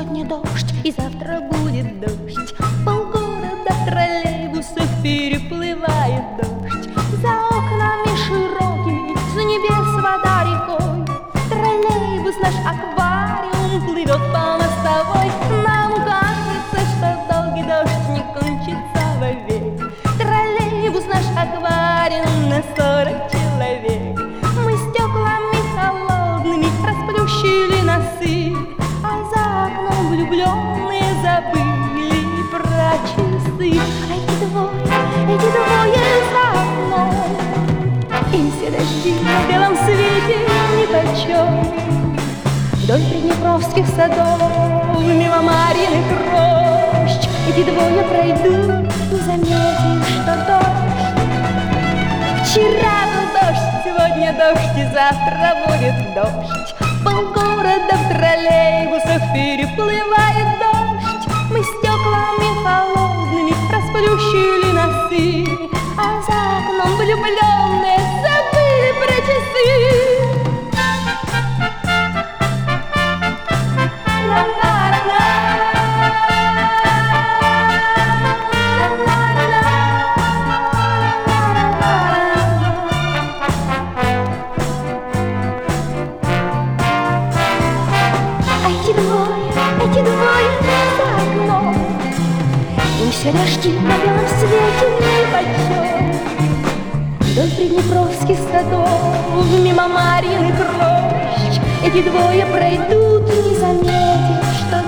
сегодня дождь, и завтра будет дождь. Полгорода троллейбусов переплывает дождь. За окнами широкими, с небес вода рекой. Троллейбус наш аквариум плывет по мостовой. Нам кажется, что долгий дождь не кончится вовек. Троллейбус наш аквариум на 40 человек. Мы стеклами холодными расплющили носы, а за окном влюбленные забыли про часы. А эти двое за окном, им все дожди на белом свете нипочем. Вдоль приднепровских садов, мимо Марьиных рощ, эти двое пройдут, не заметив, что дождь. Вчера был дождь, сегодня дождь, и завтра будет дождь. Полгорода в троллейбусах переплывает дождь. Мы стеклами холодными расплющили носы, а за окном влюбленные забыли про часы. Эти двое за окном, им все дожди на белом свете нипочем. Вдоль приднепровских садов, мимо Марьиных рощ, эти двое пройдут, не заметив, что